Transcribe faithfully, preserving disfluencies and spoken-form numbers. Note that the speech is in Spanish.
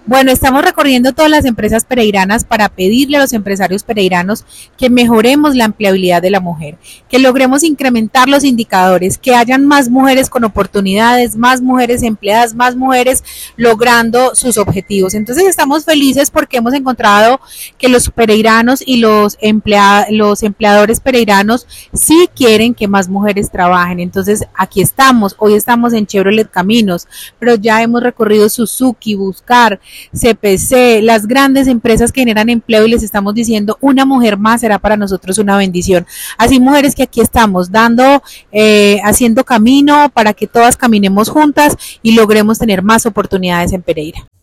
Bueno, estamos recorriendo todas las empresas pereiranas para pedirle a los empresarios pereiranos que mejoremos la empleabilidad de la mujer, que logremos incrementar los indicadores, que hayan más mujeres con oportunidades, más mujeres empleadas, más mujeres logrando sus objetivos. Entonces estamos felices porque hemos encontrado que los pereiranos y los, emplea los empleadores pereiranos sí quieren que más mujeres trabajen. Entonces aquí estamos, hoy estamos en Chevrolet Caminos, pero ya hemos recorrido Suzuki, Buscar, C P C, las grandes empresas que generan empleo y les estamos diciendo una mujer más será para nosotros una bendición. Así mujeres que aquí estamos dando, eh, haciendo camino para que todas caminemos juntas y logremos tener más oportunidades en Pereira.